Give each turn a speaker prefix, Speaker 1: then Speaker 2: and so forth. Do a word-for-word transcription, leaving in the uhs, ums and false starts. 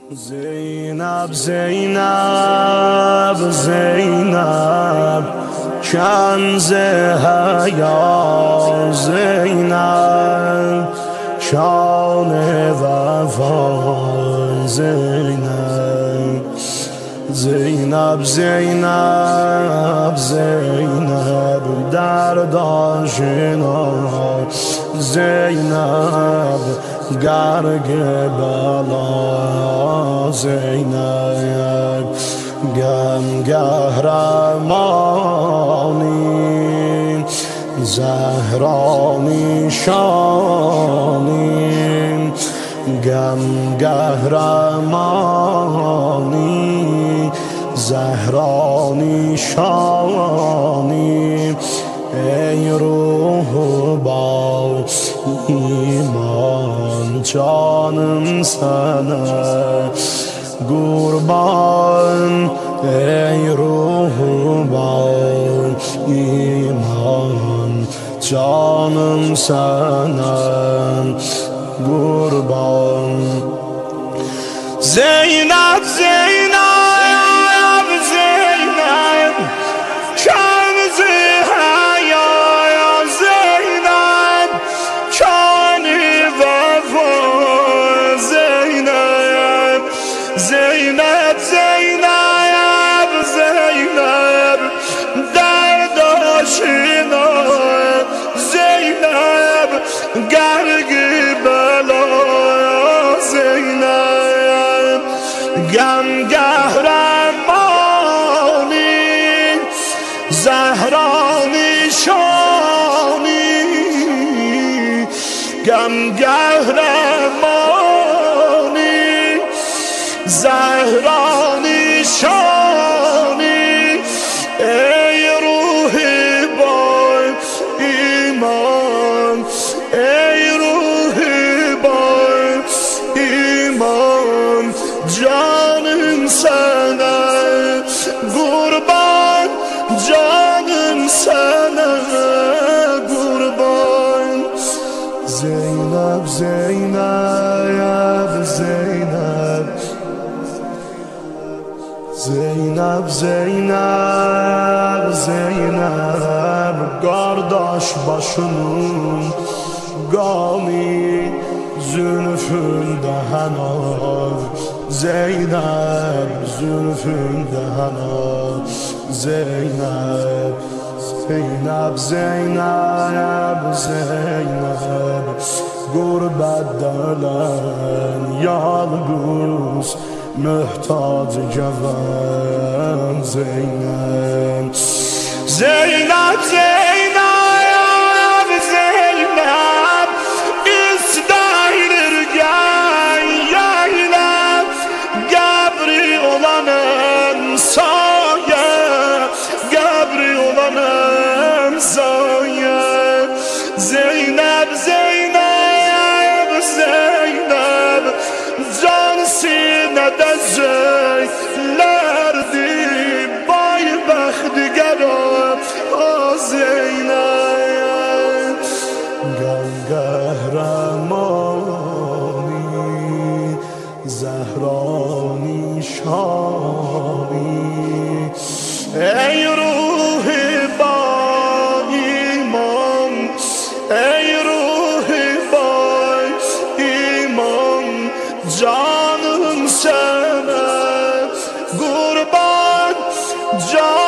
Speaker 1: زینب زینب زینب کنز حیا زینب شان وفا زینب زینب زینب زینب درد آشنا زینب گرگ بلا زینب گم قهرمانی زهرانی شانی گم قهرمانی زهرانی شانی ای روح با ایمان جانم سنه قربان ای روح با ایمان جانم سنه قربان زینب زینب زینب کنز حیا زینب شان وفا زینب زینب زینب زینب درد آشنا زینب گرگ بلا زینب گم قهرمانی زهرانی شانی گم قهرمانی زهرانی شانی ای روح با ایمان ای روح با ایمان جانم سنه قربان جانم سنه قربان زینب زینب زینب زینب زینب زینب قارداش başının gami zülfünde henar Zeynep zülfünde henar Zeynep Zeynep Zeynep Zeynep gurbet delen yalnız mühtaç geven Zeynep Zeynep Zeynep Zeynep İstahir gel yaylap Gabri olanın saye Gabri olanın saye Zeynep Zeynep Zeynep can sinede zeylerdi Baybaxtgara o Zeynep gel qahramani zehrani şani ey ruhi ba iman ey ruhi ba iman canım sana kurban can